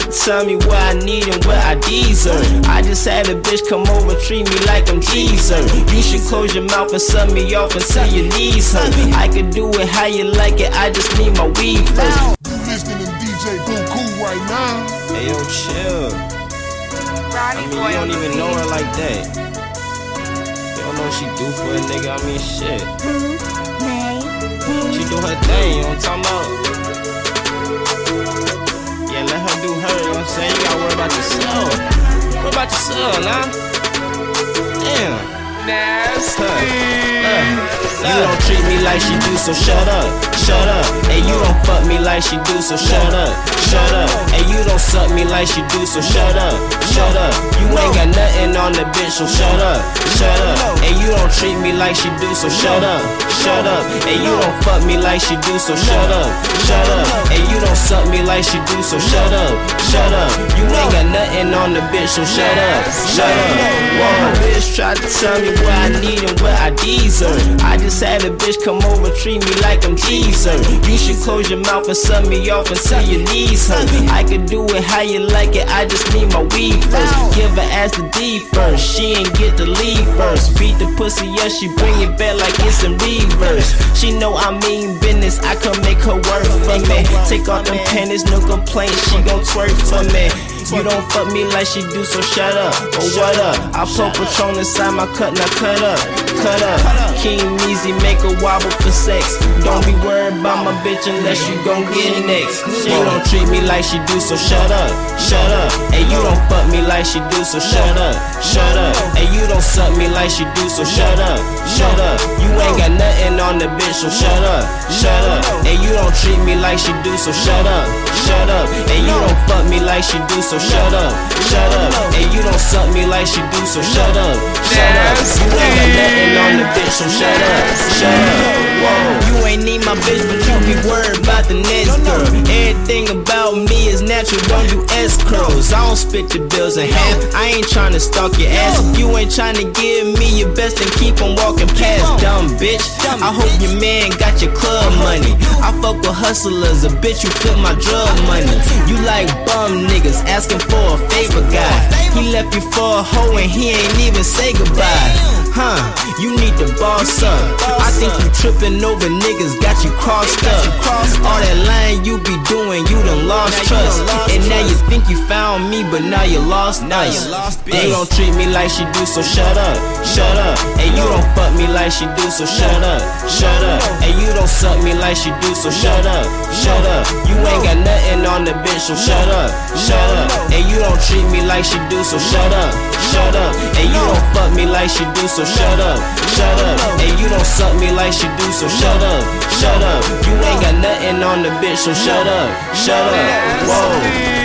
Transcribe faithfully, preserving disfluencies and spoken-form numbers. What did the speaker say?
to tell me what I need and what I deserve. I just had a bitch come over, treat me like I'm Jeezer. You should close your mouth and suck me off until your knees hurt. I could do it how you like it, I just need my weed first. You listening to D J Boo Cool right now? Hey yo, chill. I mean, you don't even know her like that. You don't know what she do for a nigga, I mean, shit. She do her thing, you know what I'm talking about? Yeah, let her do her, you know what I'm saying? You gotta worry about yourself. Worry about yourself, nah? Damn. Nasty. Uh, uh, you don't treat me like she do, so shut up, shut up. And you don't fuck me like she do, so shut up, shut up. And you don't suck me like she do, so shut up, shut up. You ain't got nothing on the bitch, so shut up, shut up. And you don't treat me like she do, so shut up, shut up. And you don't fuck me like she do, so shut up, shut up. And you don't suck me like she do, so shut up, shut up. You ain't got nothing on the bitch, so shut up, shut up. Whoa, bitch tried to tell me what I need and what I deserve. I just had a bitch come over, treat me like I'm Jeezer. You should close your mouth and suck me off until your knees hurt. I could do it how you like it, I just need my weed first. Give her ass the D first, she ain't get the lead first. Beat the pussy, yeah, she bring it back like it's in reverse. She know I mean business, I can make her work for me. Take off them panties, no complaint, she gon' twerk for me. You don't fuck me like she do, so shut up, or what up? I put Patron inside my cut, now cut up, cut up. King Measy make a wobble for sex. Don't be worried about my bitch unless you gon' get next. She don't treat me like she do, so shut up, shut up. And you don't fuck me like she do, so shut up, shut up. And you don't suck me like she do, so shut up, shut up. You ain't got nothing on the bitch, so shut up, shut up. And you don't treat me like she do, so shut up, shut up. And you don't fuck me like she do, so shut up, shut up. And you don't suck me like she do, so shut up, shut up. You ain't got nothing on the bitch, so shut up, shut up. Whoa, you ain't need my bitch, but you be worried about the next girl. Everything about me is natural, don't do escrows. I don't split the bills in half, I ain't tryna stalk your ass. If you ain't tryna give me your best, then keep on walking past, dumb bitch. I hope your man got your club money. I fuck with hustlers, a bitch you flip my drug money. You like bum niggas asking for a favor guy. He left you for a hoe and he ain't even say goodbye. Huh, you need to boss up. I think you tripping over niggas, got you crossed up. All that lying you be doing, you done lost trust. And now you think you found me, but now you lost us. You don't treat me like she do, so shut up, shut up. And you don't fuck me like she do, so shut up, shut up. And you don't suck me like she do, so shut up, shut up. You ain't got nothing on the bitch, so shut up, shut up. And you don't treat me like she do, so shut up, shut up. And you don't fuck me like she do, so shut up, shut up. And you don't suck me like she do, so shut up, shut up. You ain't got nothing on the bitch, so shut up, shut up. Whoa.